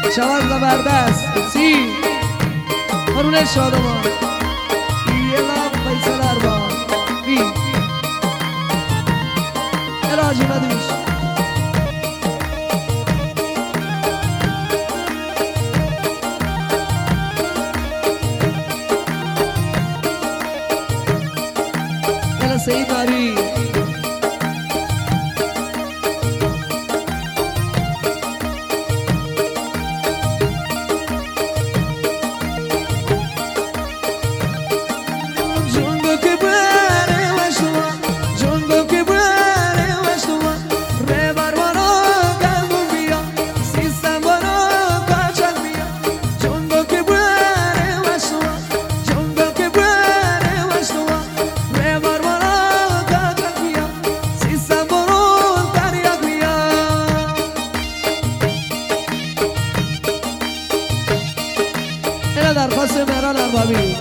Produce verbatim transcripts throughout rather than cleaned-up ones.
شوان زبردست سی هرون شادمان یه لب فیصل اربان بی اراجی ندوش یلا سید داری درخواست مهران اربابی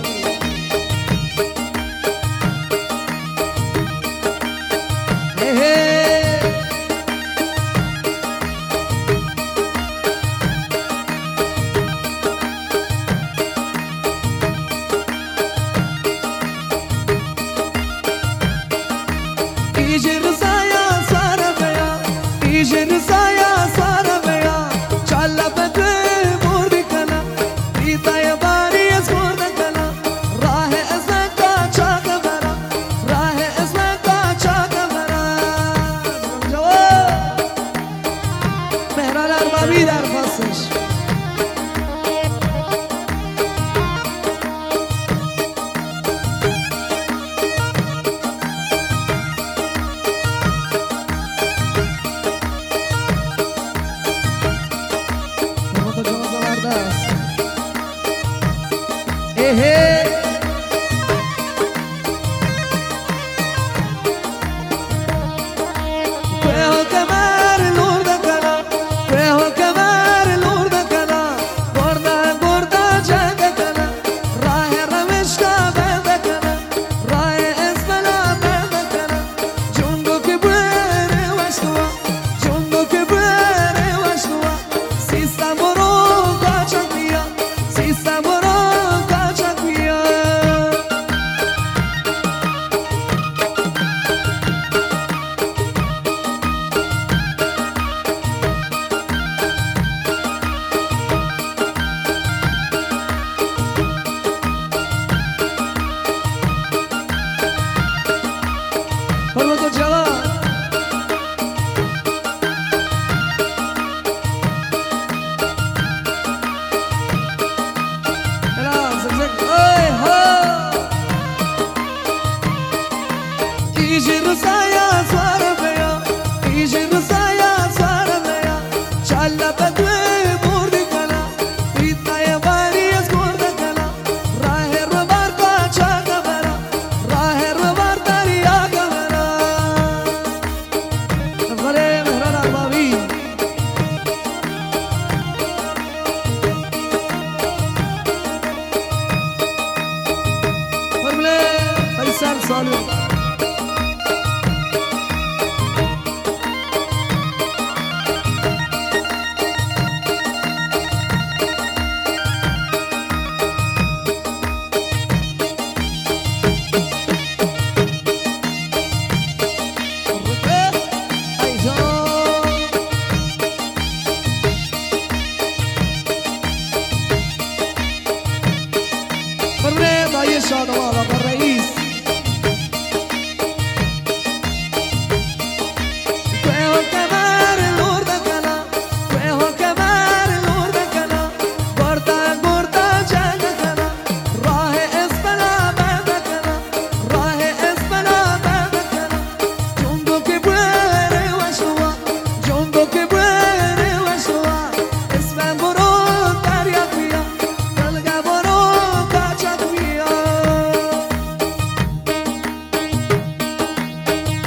ایجی رزایا سارا بیا ایجی رزایا سارا بیا چالا بده موردی کنا ریتای باری از مرد کنا راه اسمت کا چاک برا راه اسمت کا چاک برا مهران اربابی درخواستش